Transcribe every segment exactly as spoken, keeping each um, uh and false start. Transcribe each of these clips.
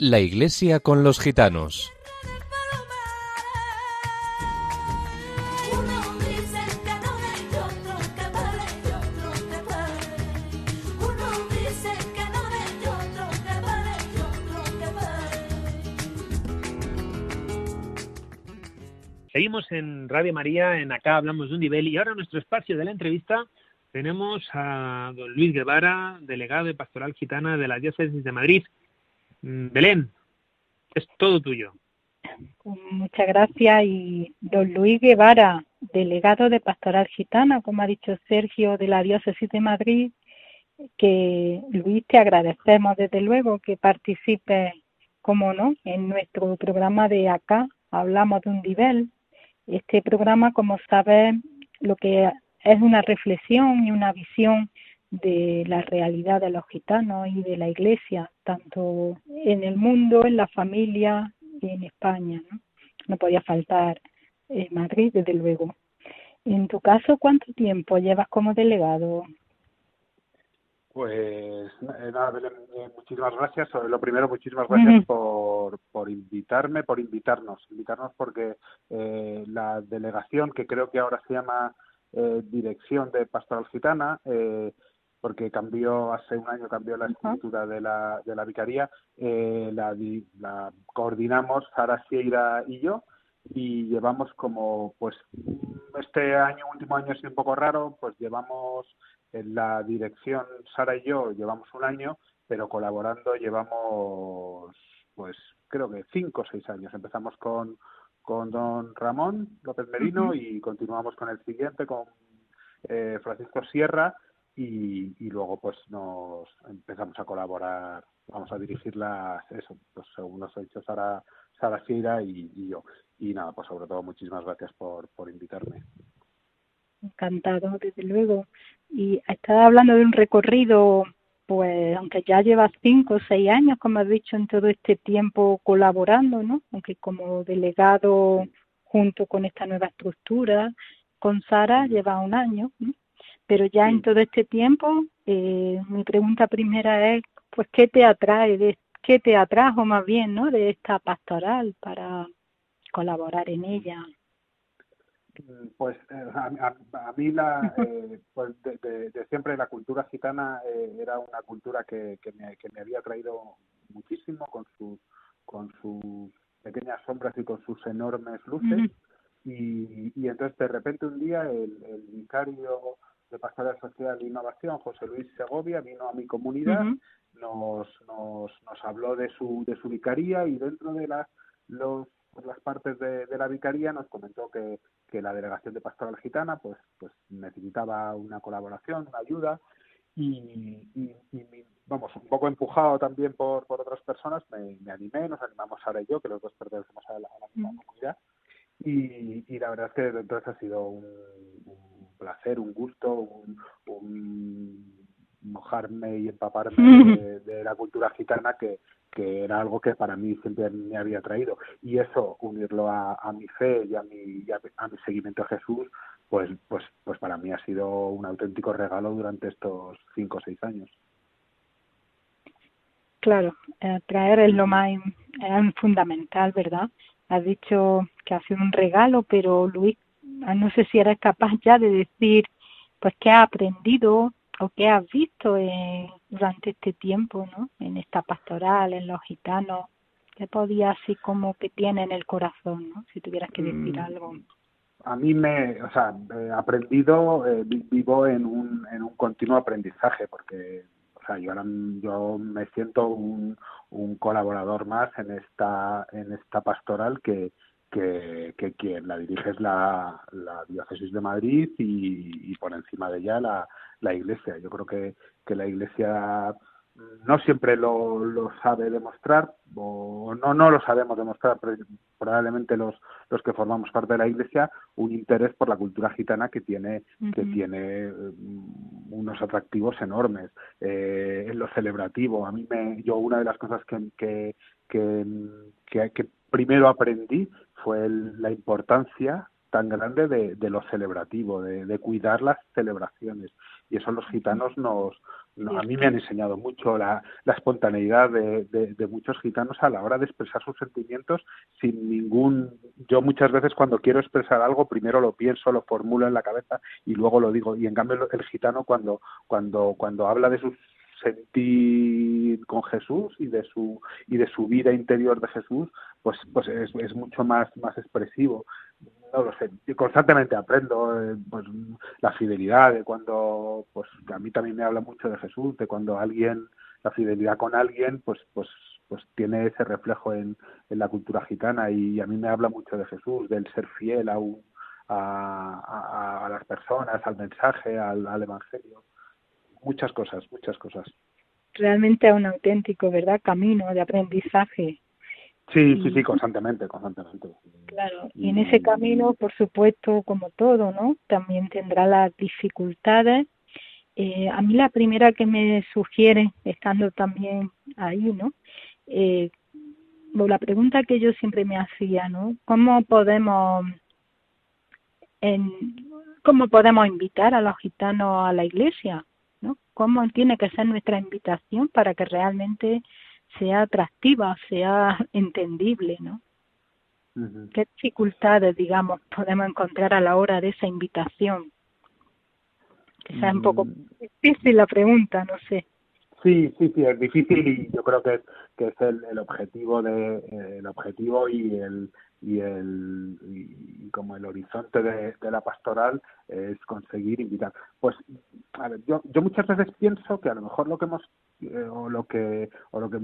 La Iglesia con los gitanos. Seguimos en Radio María, en Acá Hablamos de un Nivel, y ahora en nuestro espacio de la entrevista tenemos a don Luis Guevara, delegado de Pastoral Gitana de la Diócesis de Madrid. Belén, es todo tuyo. Muchas gracias. Y don Luis Guevara, delegado de Pastoral Gitana, como ha dicho Sergio, de la Diócesis de Madrid, que Luis, te agradecemos desde luego que participes, como no, en nuestro programa de Acá Hablamos de un Nivel. Este programa, como sabes, lo que es una reflexión y una visión de la realidad de los gitanos y de la Iglesia, tanto en el mundo, en la familia y en España, ¿no? No podía faltar eh, Madrid, desde luego. En tu caso, ¿cuánto tiempo llevas como delegado? Pues eh, nada, Belén, eh, muchísimas gracias. Lo primero, muchísimas gracias uh-huh. por, por invitarme, por invitarnos, invitarnos porque eh, la delegación, que creo que ahora se llama eh, Dirección de Pastoral Gitana, eh, porque cambió, hace un año cambió la estructura uh-huh. de la de la vicaría, eh, la, la coordinamos Sara Sierra y yo, y llevamos como, pues, este año, último año ha sido un poco raro, pues llevamos en la dirección, Sara y yo, llevamos un año, pero colaborando llevamos, pues, creo que cinco o seis años. Empezamos con, con don Ramón López Merino uh-huh. y continuamos con el siguiente, con eh, Francisco Sierra, y, y luego, pues, nos empezamos a colaborar, vamos a dirigir las, eso, pues, según nos ha dicho Sara, Sara Sierra y, y yo. Y nada, pues, sobre todo, muchísimas gracias por, por invitarme. Encantado, desde luego. Y estaba hablando de un recorrido, pues, aunque ya llevas cinco o seis años, como has dicho, en todo este tiempo colaborando, ¿no? Aunque como delegado junto con esta nueva estructura, con Sara, lleva un año, ¿no? Pero ya en todo este tiempo, eh, mi pregunta primera es, pues, ¿qué te atrae, de, qué te atrajo más bien, ¿no? De esta pastoral para colaborar en ella? Pues eh, a, a, a mí la, eh, pues de, de, de siempre la cultura gitana eh, era una cultura que, que, me, que me había traído muchísimo, con sus con sus pequeñas sombras y con sus enormes luces. Uh-huh. y, y entonces de repente un día el, el vicario de Pastoral Social e Innovación, José Luis Segovia, vino a mi comunidad, uh-huh. nos, nos nos habló de su de su vicaría, y dentro de las los por las partes de, de la vicaría nos comentó que, que la delegación de Pastoral Gitana pues pues necesitaba una colaboración, una ayuda, y, y, y vamos, un poco empujado también por, por otras personas, me, me animé, nos animamos Sara y yo, que los dos pertenecemos a la, a la misma mm. comunidad, y, y la verdad es que entonces ha sido un, un placer, un gusto, un, un mojarme y empaparme de, de la cultura gitana, que que era algo que para mí siempre me había traído, y eso, unirlo a, a mi fe y a mi, y a, a mi seguimiento a Jesús, pues pues pues para mí ha sido un auténtico regalo durante estos cinco o seis años. Claro, eh, traer es lo más es fundamental, ¿verdad? Has dicho que ha sido un regalo, pero Luis, no sé si eres capaz ya de decir, pues, qué has aprendido o qué has visto eh, durante este tiempo, ¿no? En esta pastoral, en los gitanos, ¿qué podía así como que tiene en el corazón, ¿no? Si tuvieras que decir mm, algo. A mí me, o sea, he aprendido, eh, vivo en un en un continuo aprendizaje, porque, o sea, yo ahora yo me siento un, un colaborador más en esta en esta pastoral que que, que quien la dirige es la, la Diócesis de Madrid, y, y por encima de ella la, la Iglesia. Yo creo que, que la Iglesia no siempre lo, lo sabe demostrar, o no no lo sabemos demostrar, pero probablemente los los que formamos parte de la Iglesia, un interés por la cultura gitana que tiene uh-huh. que tiene um, unos atractivos enormes eh, en lo celebrativo. A mí me yo una de las cosas que que que, que, que primero aprendí fue el, la importancia tan grande de, de lo celebrativo, de, de cuidar las celebraciones. y eso los gitanos nos, no, a mí me han enseñado mucho la, la espontaneidad de, de, de muchos gitanos a la hora de expresar sus sentimientos sin ningún... Yo muchas veces cuando quiero expresar algo, primero lo pienso, lo formulo en la cabeza y luego lo digo. Y en cambio el gitano cuando, cuando, cuando habla de sus sentir con Jesús y de su y de su vida interior de Jesús, pues pues es, es mucho más más expresivo. No lo sé, yo constantemente aprendo, eh, pues la fidelidad de cuando, pues a mí también me habla mucho de Jesús, de cuando alguien, la fidelidad con alguien, pues pues pues tiene ese reflejo en, en la cultura gitana, y a mí me habla mucho de Jesús, del ser fiel a un, a, a, a las personas, al mensaje, al, al evangelio. Muchas cosas, muchas cosas. Realmente es un auténtico, ¿verdad?, camino de aprendizaje. Sí, y, sí, sí, constantemente, constantemente. Claro, y y en ese camino, por supuesto, como todo, ¿no?, también tendrá las dificultades. Eh, a mí la primera que me sugiere, estando también ahí, ¿no?, eh, la pregunta que yo siempre me hacía, ¿no?, ¿cómo podemos, en, cómo podemos invitar a los gitanos a la iglesia? ¿No? ¿Cómo tiene que ser nuestra invitación para que realmente sea atractiva, sea entendible, ¿no? Uh-huh. ¿Qué dificultades, digamos, podemos encontrar a la hora de esa invitación? Quizás es un poco difícil la pregunta, no sé. Sí, sí, sí, es difícil, y yo creo que es, que es el, el objetivo de eh, el objetivo y el y el y como el horizonte de, de la pastoral es conseguir invitar. Pues a ver, yo yo muchas veces pienso que a lo mejor lo que hemos eh, o lo que o lo que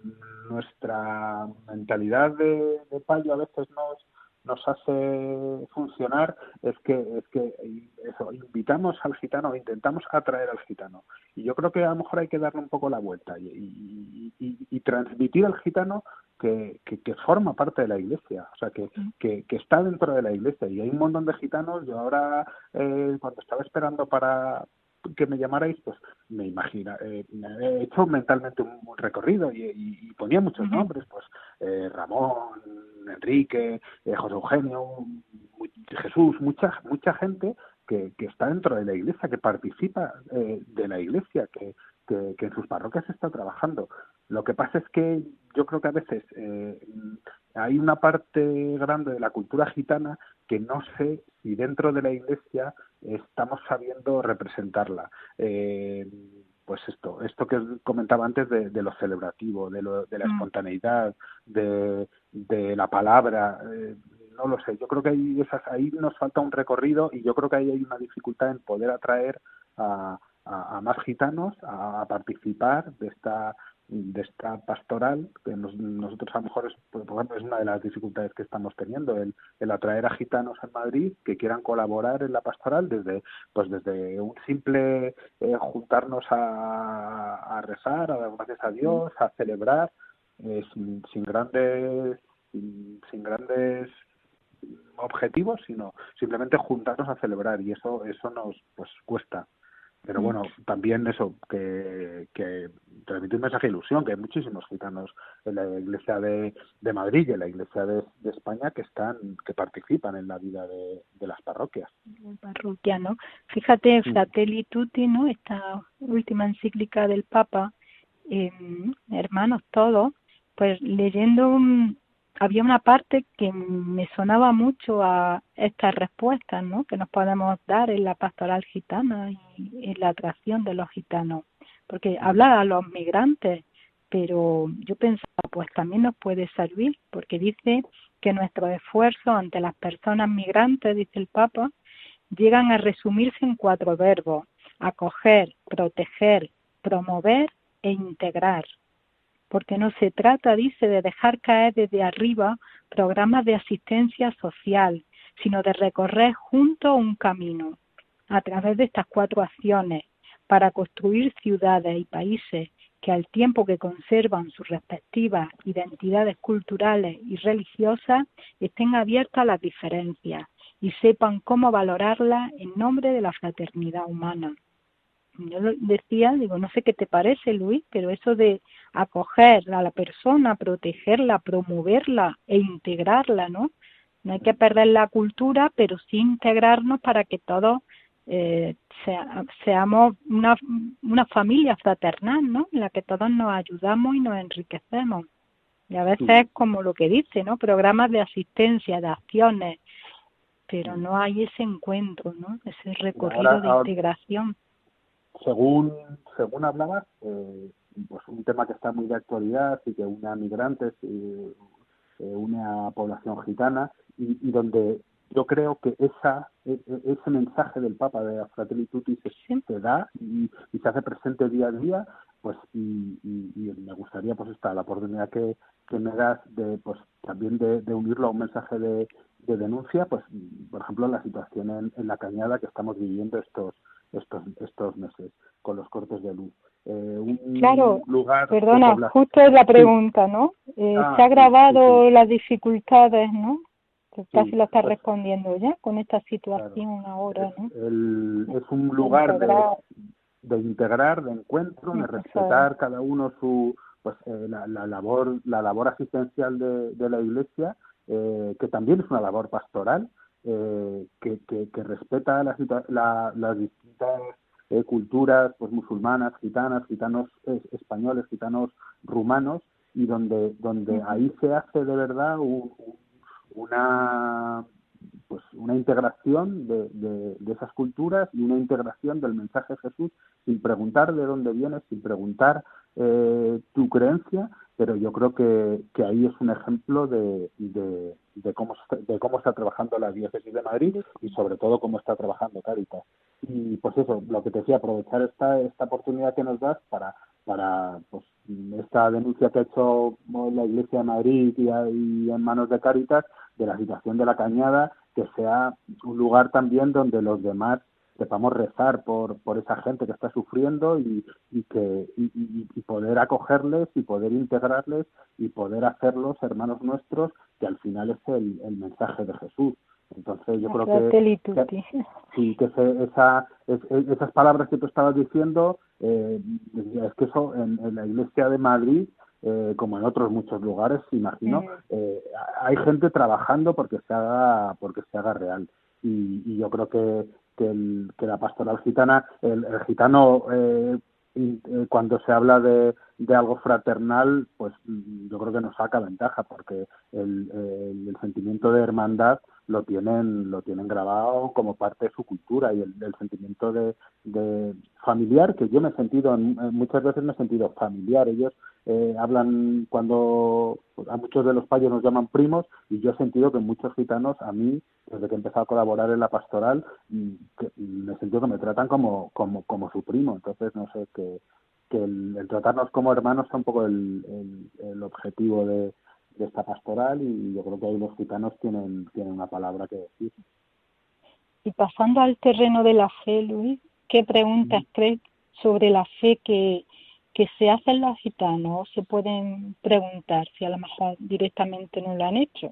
nuestra mentalidad de, de payo a veces nos nos hace funcionar es que es que eso, invitamos al gitano, intentamos atraer al gitano, y yo creo que a lo mejor hay que darle un poco la vuelta y, y, y, y transmitir al gitano que, que, que forma parte de la iglesia, o sea, que, que, que está dentro de la iglesia, y hay un montón de gitanos. Yo ahora, eh, cuando estaba esperando para que me llamarais, pues me imagina, eh, he hecho mentalmente un, un recorrido y, y, y ponía muchos uh-huh. nombres, pues eh, Ramón, Enrique, eh, José Eugenio, Jesús, mucha mucha gente que, que está dentro de la iglesia, que participa eh, de la iglesia, que, que, que en sus parroquias está trabajando. Lo que pasa es que yo creo que a veces eh, hay una parte grande de la cultura gitana que no sé si dentro de la iglesia estamos sabiendo representarla. Eh, pues esto, esto que comentaba antes de, de lo celebrativo, de, lo, de la espontaneidad, de, de la palabra, eh, no lo sé. Yo creo que ahí, esas, ahí nos falta un recorrido, y yo creo que ahí hay una dificultad en poder atraer a, a, a más gitanos a, a participar de esta de esta pastoral, que nos, nosotros a lo mejor es, por ejemplo, es una de las dificultades que estamos teniendo, el, el atraer a gitanos en Madrid que quieran colaborar en la pastoral desde pues desde un simple eh, juntarnos a, a rezar, a dar gracias a Dios, a celebrar, eh, sin, sin grandes sin, sin grandes objetivos, sino simplemente juntarnos a celebrar, y eso eso nos pues cuesta. Pero bueno, también eso, que, que transmite un mensaje de ilusión, que hay muchísimos gitanos en la iglesia de, de Madrid y en la iglesia de, de España que están, que participan en la vida de, de las parroquias. Parroquia, ¿no? Fíjate, Fratelli Tutti, ¿no?, esta última encíclica del Papa, eh, hermanos todos, pues leyendo un... había una parte que me sonaba mucho a estas respuestas, ¿no?, que nos podemos dar en la pastoral gitana y en la atracción de los gitanos, porque habla a los migrantes, pero yo pensaba, pues también nos puede servir, porque dice que nuestros esfuerzos ante las personas migrantes, dice el Papa, llegan a resumirse en cuatro verbos: acoger, proteger, promover e integrar. Porque no se trata, dice, de dejar caer desde arriba programas de asistencia social, sino de recorrer juntos un camino a través de estas cuatro acciones para construir ciudades y países que, al tiempo que conservan sus respectivas identidades culturales y religiosas, estén abiertas a las diferencias y sepan cómo valorarlas en nombre de la fraternidad humana. Yo decía, digo, no sé qué te parece, Luis, pero eso de acoger a la persona, protegerla, promoverla e integrarla, ¿no? No hay que perder la cultura, pero sí integrarnos para que todos eh, sea, seamos una, una familia fraternal, ¿no? En la que todos nos ayudamos y nos enriquecemos. Y a veces es como lo que dice, ¿no? Programas de asistencia, de acciones, pero no hay ese encuentro, ¿no? Ese recorrido ahora, de ahora, integración. Según, según hablabas, eh, pues un tema que está muy de actualidad y que une a migrantes y eh, une a población gitana y, y donde yo creo que esa e, ese mensaje del Papa de Fratelli Tutti se, Sí. se da y, y se hace presente día a día, pues y, y, y me gustaría pues esta la oportunidad que, que me das de pues también de, de unirlo a un mensaje de, de denuncia, pues por ejemplo la situación en, en la Cañada que estamos viviendo estos estos estos meses con los cortes de luz. Eh, un Claro, lugar perdona, de población. justo es la Sí. pregunta, ¿no? Eh, Ah, se ha sí, agravado sí, sí. las dificultades, ¿no? Que casi Sí, lo estás pues respondiendo ya con esta claro, situación ahora, es, ¿no? el, es un De lugar de, integrar, de integrar, de encuentro, de eso es. respetar cada uno su pues eh, la, la labor la labor asistencial de, de la Iglesia, eh, que también es una labor pastoral, eh, que, que, que respeta la, la, las distintas eh, culturas pues musulmanas, gitanas, gitanos eh, españoles, gitanos rumanos, y donde donde Ujú. ahí se hace de verdad un, un, una pues una integración de, de, de esas culturas y una integración del mensaje de Jesús sin preguntar de dónde vienes, sin preguntar eh, tu creencia, pero yo creo que, que ahí es un ejemplo de, de, de, cómo, de cómo está trabajando la Diócesis de Madrid y sobre todo cómo está trabajando Cáritas. Y pues eso, lo que te decía, aprovechar esta, esta oportunidad que nos das para, para pues, esta denuncia que ha hecho la Iglesia de Madrid y, y en manos de Cáritas de la situación de la Cañada, que sea un lugar también donde los demás sepamos rezar por por esa gente que está sufriendo y, y que y, y, y poder acogerles y poder integrarles y poder hacerlos hermanos nuestros, que al final es el, el mensaje de Jesús. Entonces yo creo que, que sí, que se, esa, es, esas palabras que tú estabas diciendo, eh, es que eso en, en la Iglesia de Madrid, eh, como en otros muchos lugares, imagino, eh, hay gente trabajando porque se haga porque se haga real. Y, y yo creo que que, el, que la pastoral gitana, el, el gitano, eh, y, eh, cuando se habla de, de algo fraternal, pues yo creo que nos saca ventaja, porque el, el, el sentimiento de hermandad lo tienen lo tienen grabado como parte de su cultura, y el, el sentimiento de, de familiar, que yo me he sentido, muchas veces me he sentido familiar. Ellos eh, hablan cuando pues, a muchos de los payos nos llaman primos, y yo he sentido que muchos gitanos, a mí, desde que he empezado a colaborar en la pastoral, que me he sentido que me tratan como como como su primo. Entonces no sé, que que el, el tratarnos como hermanos es un poco el, el, el objetivo de, de esta pastoral, y yo creo que ahí los gitanos tienen tienen una palabra que decir. Y pasando al terreno de la fe, Luis, ¿qué preguntas mm. crees sobre la fe que, que se hacen los gitanos? ¿O se pueden preguntar si a lo mejor directamente no lo han hecho?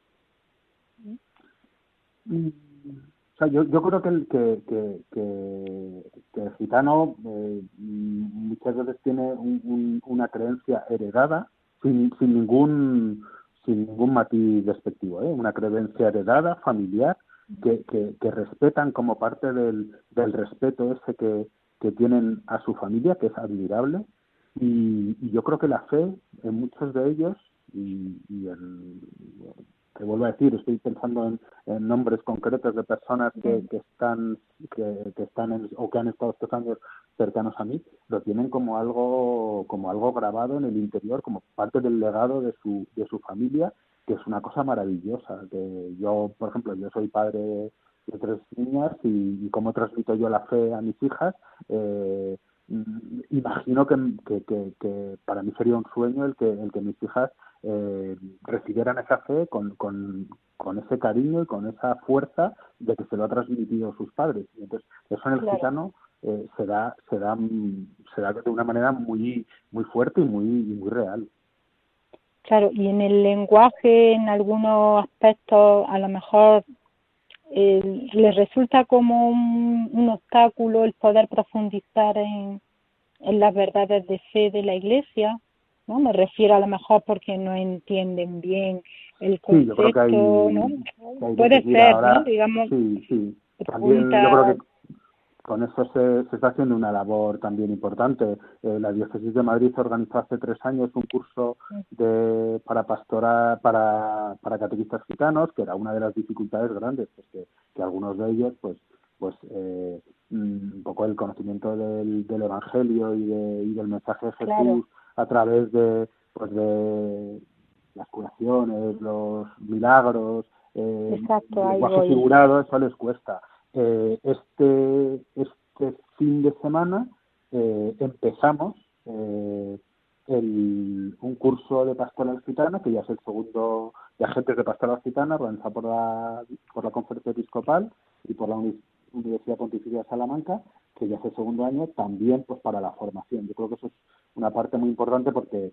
Mm. O sea, yo, yo creo que el, que, que, que, que el gitano eh, muchas veces tiene un, un, una creencia heredada sin, sin ningún sin ningún matiz despectivo, ¿eh? Una creencia heredada, familiar, que, que, que respetan como parte del, del respeto ese que, que tienen a su familia, que es admirable. Y, y yo creo que la fe en muchos de ellos, y, y el, te vuelvo a decir, estoy pensando en, en nombres concretos de personas que, que están que, que están en, o que han estado estos años cercanos a mí, lo tienen como algo como algo grabado en el interior, como parte del legado de su de su familia, que es una cosa maravillosa. Que yo, por ejemplo, yo soy padre de tres niñas, y, y cómo transmito yo la fe a mis hijas, eh, imagino que, que, que, que para mí sería un sueño el que el que mis hijas eh, recibieran esa fe con, con, con ese cariño y con esa fuerza de que se lo ha transmitido sus padres. Y entonces eso en el claro. gitano eh, se da se da se da de una manera muy muy fuerte y muy y muy real. Claro, y en el lenguaje, en algunos aspectos, a lo mejor eh, les resulta como un, un obstáculo el poder profundizar en, en las verdades de fe de la Iglesia, ¿no? Me refiero a lo mejor porque no entienden bien el concepto, sí, yo creo que hay, ¿no? Que hay Puede ser, ahora, ¿no? Digamos, sí, sí. También yo creo que con eso se, se está haciendo una labor también importante. Eh, la Diócesis de Madrid organizó hace tres años un curso de, para pastoral, para, para catequistas gitanos, que era una de las dificultades grandes, pues que, que algunos de ellos, pues, pues eh, un poco el conocimiento del, del Evangelio y, de, y del mensaje de Jesús, claro, a través de, pues de las curaciones, los milagros, eh, Exacto, el ahí lenguaje voy. figurado, eso les cuesta. Eh, este, este fin de semana eh, empezamos eh, el, un curso de pastoral gitana, que ya es el segundo de agentes de pastoral gitana, organizado por la, por la Conferencia Episcopal y por la Uni- Universidad Pontificia de Salamanca, que ya es el segundo año, también pues para la formación. Yo creo que eso es una parte muy importante porque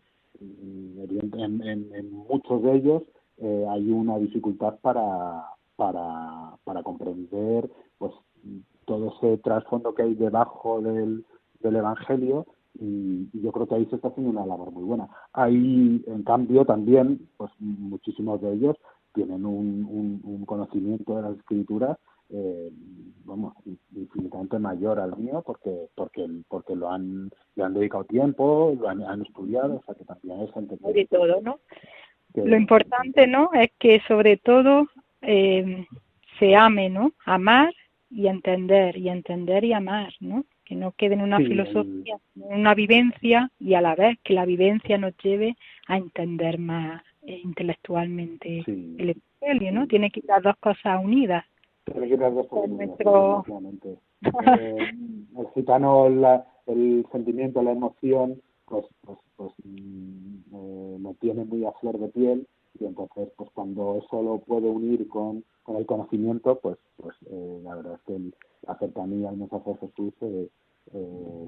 en, en, en, en muchos de ellos eh, hay una dificultad para, para, para comprender pues todo ese trasfondo que hay debajo del, del Evangelio, y, y yo creo que ahí se está haciendo una labor muy buena. Ahí, en cambio, también pues muchísimos de ellos tienen un, un, un conocimiento de las Escrituras eh, vamos, infinitamente mayor al mío, porque porque porque lo han le han dedicado tiempo, lo han, han estudiado, o sea que también es gente que, De todo, ¿no? que, Lo importante, ¿no?, es que sobre todo eh, se ame, ¿no? Amar y entender, y entender y amar, ¿no? Que no quede en una sí, filosofía, en una vivencia, y a la vez que la vivencia nos lleve a entender más eh, intelectualmente sí, el Evangelio, ¿no? sí. Tiene que ir las dos cosas unidas. Tiene que ir las dos cosas En unidas, nuestro... efectivamente. Eh, el gitano, la, el sentimiento, la emoción, pues, pues, pues mm, eh, lo tiene muy a flor de piel, y entonces, pues cuando eso lo puede unir con, con el conocimiento, pues, pues eh, la verdad es que el, la cercanía al mensaje de Jesús eh, eh,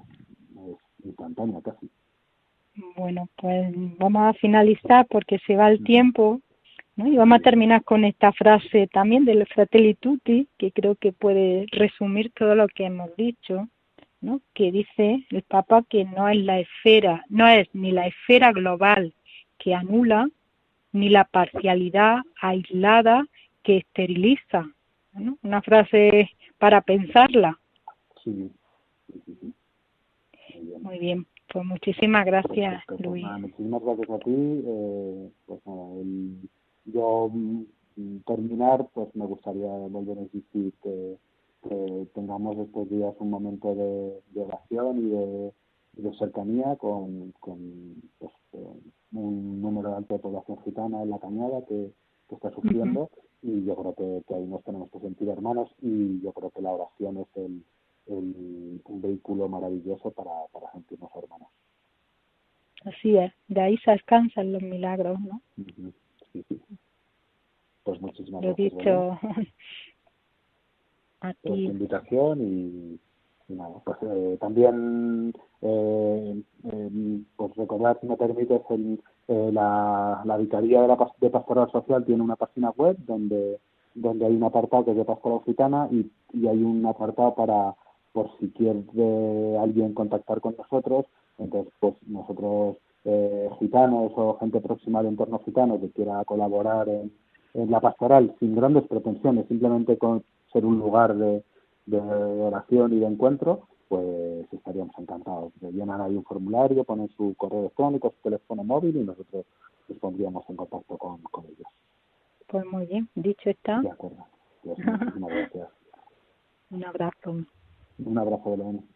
es instantánea casi. Bueno, pues vamos a finalizar porque se va el tiempo, ¿no? Y vamos a terminar con esta frase también del Fratelli Tutti, que creo que puede resumir todo lo que hemos dicho, ¿no? Que dice el Papa que no es la esfera, no es ni la esfera global que anula, ni la parcialidad aislada que esteriliza, ¿no? Una frase para pensarla. Sí, sí, sí, sí. Muy bien. Muy bien, pues muchísimas gracias, Perfecto, pues Luis. nada, muchísimas gracias a ti. Eh, pues nada, el, yo mm, terminar, pues me gustaría volver a insistir que, que tengamos estos días un momento de, de oración y de, de cercanía con, con pues, eh, un número alto de población gitana en la Cañada que, que está sufriendo, uh-huh. Y yo creo que, que ahí nos tenemos que sentir hermanos, y yo creo que la oración es el, el, un vehículo maravilloso para, para sentirnos hermanos. Así es, de ahí se alcanzan los milagros, ¿no? Uh-huh. Sí, sí. Pues muchísimas Lo he gracias, dicho ¿vale? a Por tu ti. invitación y, y nada, pues eh, también eh, eh, pues recordar, si me permites, el, eh, la, la Vicaría de, la, de Pastoral Social tiene una página web donde donde hay un apartado que es de Pastoral Gitana, y, y hay un apartado para, por si quiere alguien contactar con nosotros. Entonces, pues nosotros, eh, gitanos o gente próxima al entorno gitano que quiera colaborar en, en la pastoral sin grandes pretensiones, simplemente con ser un lugar de, de oración y de encuentro, pues estaríamos encantados. Llenan ahí un formulario, ponen su correo electrónico, su teléfono móvil, y nosotros nos pondríamos en contacto con, con ellos. Pues muy bien, dicho está. De acuerdo. Pues muchísimas gracias. Un abrazo. Un abrazo, Belén.